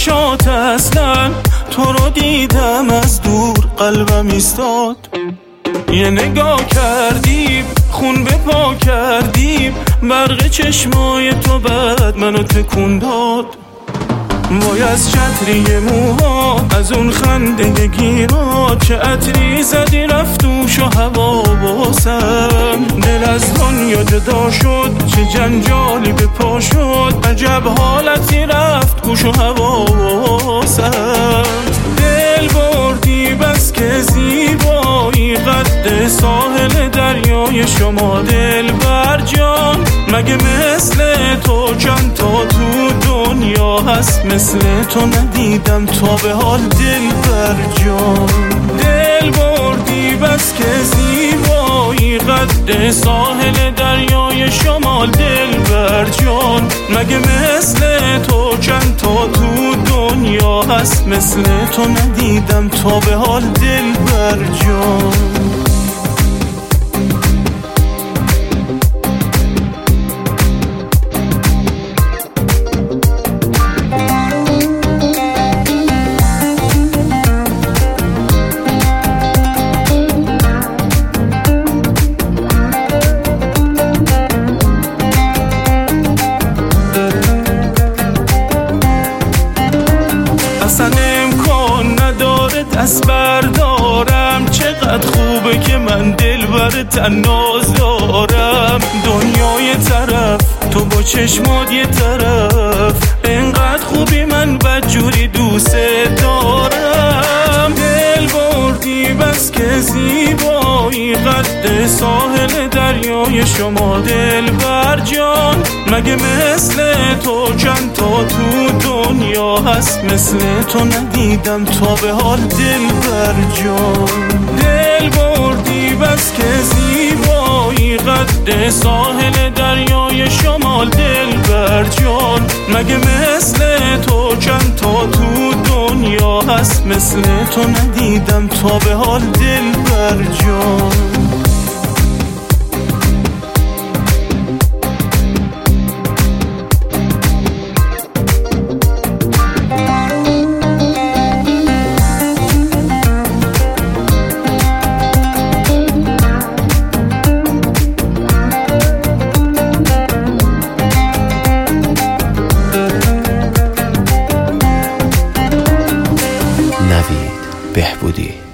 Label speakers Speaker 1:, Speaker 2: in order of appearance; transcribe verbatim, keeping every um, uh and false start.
Speaker 1: چشات اصلا تو رو دیدم از دور قلبم ایستاد. یه نگاه کردیم خون به پا کردیم، برق چشمای تو بعد منو تکون داد. وای از چتری موها، از اون خنده گیرا، چه عطری زدی رفتوش و حواسم. دل از دنیا جدا شد، چه جنجالی به پا شد، عجب حالتی رفت گوش و حواسم. دل بردی بس که زیبایی، قد ساحل دریای شما دل بر جان. مگه مثل تو چند تا تو دنیا هست، مثل تو ندیدم تا به حال دل بر جان. دل بردی بس که زیبایی، قد ساحل دریای شمال دل بر جان. مگه مثل تو چند تا تو دنیا هست، مثل تو ندیدم تا به حال دل بر جان. اصلا امکان نداره دست بردارم، چقدر خوبه که من دل بر تناز دارم. دنیای طرف تو با چشمات یه طرف، انقدر خوبی من بدجوری دوست دارم. دل بردی بس که زیبایی، قد ساحل دریای شما دل بر جان. مگه مثل تو چند تا تو دنیا هست، مثل تو ندیدم تا به حال دل بر جان. دل بردی بس که زیبایی، قد ساحل دریای شمال دل بر جان. مگه مثل تو چند تا تو دنیا هست، مثل تو ندیدم تا به حال دل بر جان.
Speaker 2: نوید بهبودی.